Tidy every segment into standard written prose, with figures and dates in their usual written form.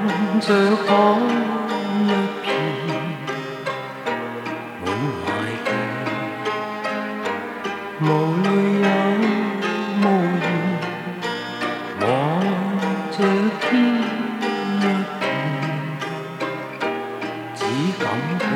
着海一片，滿懷記，無淚也無言，望着天一片，只感到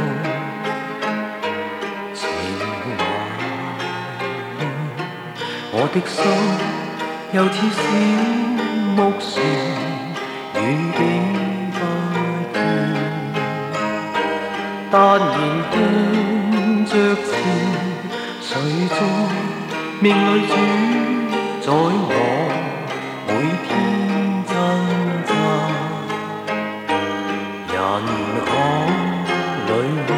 情懷亂。我的心又似小木船，遠景不見，但然向着前，誰在命裏主宰我每天掙扎？人海裏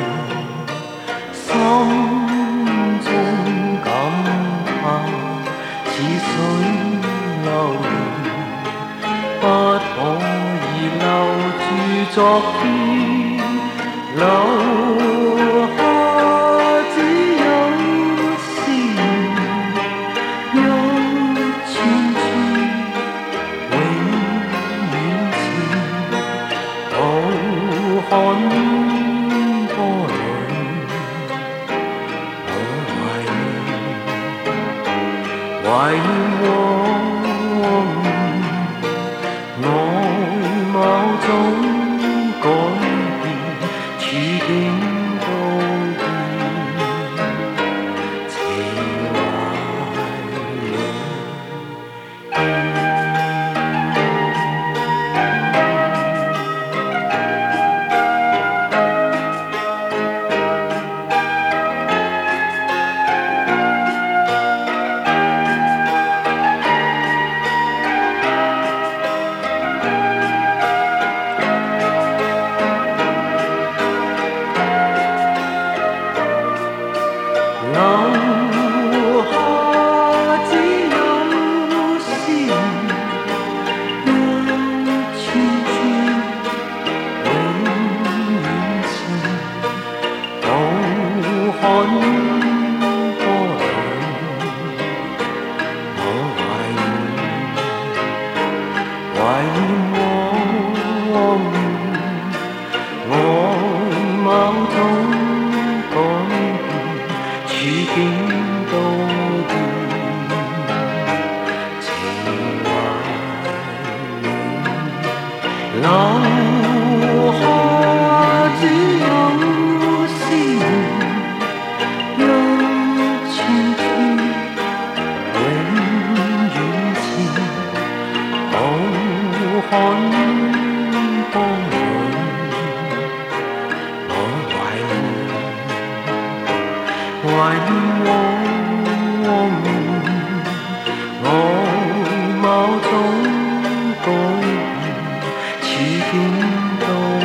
心中感嘆，似水流年，不可以留住昨天，留下只有思念，一串串永遠前，浩瀚波裏，我懷念往年，外貌總改變，處境都變，情懷裏。留下只有思念，一串串永遠前，浩瀚波裏，我懷念往年，外貌總改變，處境都變，情懷裏留下只有思念，一串串永遠前，浩瀚波裏，我懷念往年，外貌總改變，處境都